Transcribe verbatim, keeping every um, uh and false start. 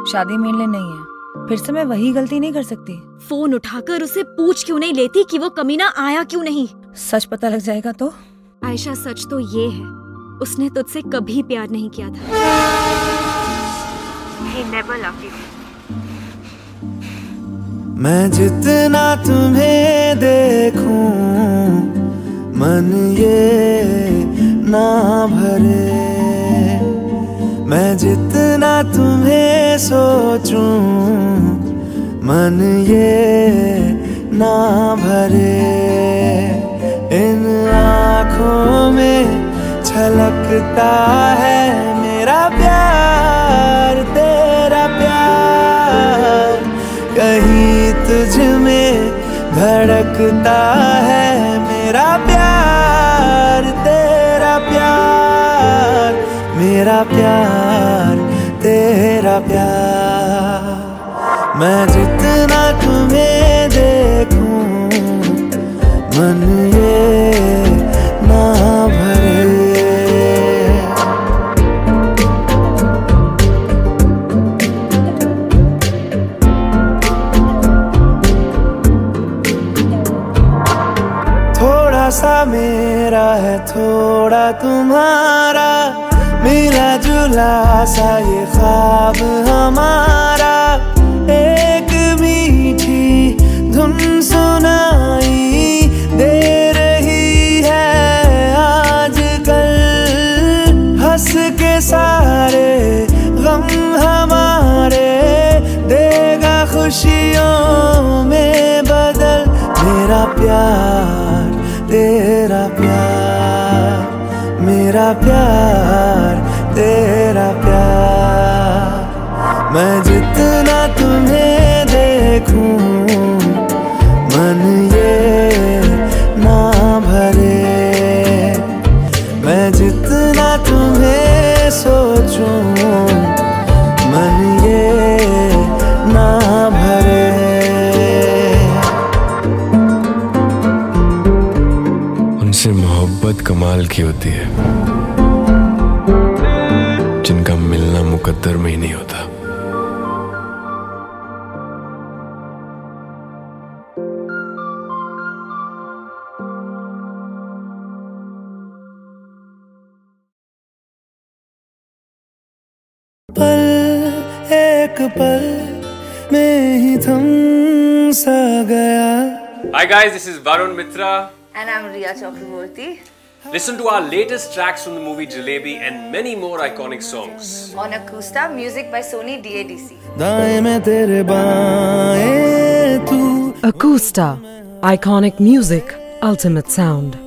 शादी मेरे लिए नहीं है। फिर से मैं वही गलती नहीं कर सकती। फोन उठाकर उसे पूछ क्यों नहीं लेती कि वो कमीना आया क्यों नहीं? सच पता लग जाएगा तो? आयशा, सच तो ये है, उसने तुझसे कभी प्यार नहीं किया था। He never loved you. मैं जितना तुम्हें देखूं मन ये ना भरे, मैं जितना तुम्हें सोचूं मन ये ना भरे। इन आँखों में छलकता है मेरा प्यार, तेरा प्यार। कहीं तुझ में धड़कता है मेरा प्यार, तेरा प्यार। मेरा प्यार, तेरा प्यार। मैं जितना तुम्हें देखूं मन ये ना भरे। थोड़ा सा मेरा है थोड़ा तुम्हारा, मिला जुला सा ये ख्वाब हमारा। एक मीठी धुन सुनाई दे रही है आजकल, हंस के सारे गम हमारे देगा खुशियों में बदल। मेरा प्यार, तेरा प्यार। मेरा प्यार, तेरा प्यार। मैं जितना तुम्हें देखूं मन ये ना भरे, मैं जितना तुम्हें सोचूं मन ये ना भरे। उनसे मोहब्बत कमाल की होती है, जिनका मिलना मुकद्दर में ही नहीं होता। पल एक पल में ही थम सा गया। Hi guys, this is Varun Mitra. And I'm Riya Chakraborty. Listen to our latest tracks from the movie Jalebi and many more iconic songs. On Acousta, music by Sony D A D C. दाएं में तेरे बाएं तू। Acousta, iconic music, ultimate sound.